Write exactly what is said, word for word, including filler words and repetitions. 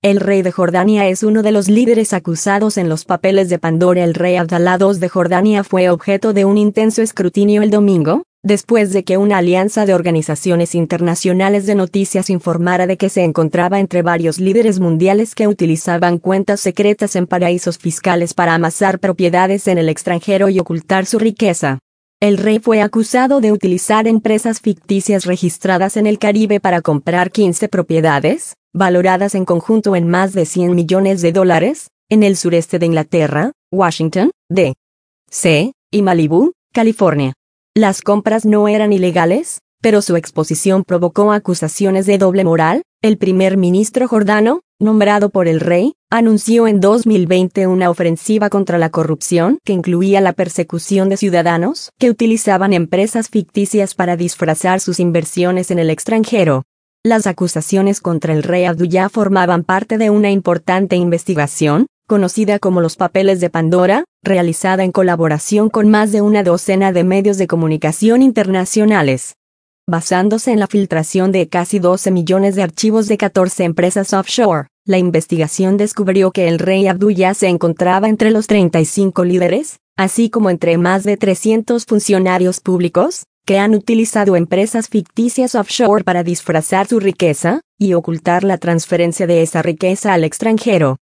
El rey de Jordania es uno de los líderes acusados en los papeles de Pandora. El rey Abdalá segundo de Jordania fue objeto de un intenso escrutinio el domingo, después de que una alianza de organizaciones internacionales de noticias informara de que se encontraba entre varios líderes mundiales que utilizaban cuentas secretas en paraísos fiscales para amasar propiedades en el extranjero y ocultar su riqueza. El rey fue acusado de utilizar empresas ficticias registradas en el Caribe para comprar quince propiedades, valoradas en conjunto en más de cien millones de dólares, en el sureste de Inglaterra, Washington, D C, y Malibú, California. Las compras no eran ilegales, pero su exposición provocó acusaciones de doble moral. El primer ministro jordano, nombrado por el rey, anunció en dos mil veinte una ofensiva contra la corrupción que incluía la persecución de ciudadanos que utilizaban empresas ficticias para disfrazar sus inversiones en el extranjero. Las acusaciones contra el rey Abdullah formaban parte de una importante investigación, conocida como los Papeles de Pandora, realizada en colaboración con más de una docena de medios de comunicación internacionales. Basándose en la filtración de casi doce millones de archivos de catorce empresas offshore, la investigación descubrió que el rey Abdullah se encontraba entre los treinta y cinco líderes, así como entre más de trescientos funcionarios públicos, que han utilizado empresas ficticias offshore para disfrazar su riqueza y ocultar la transferencia de esa riqueza al extranjero.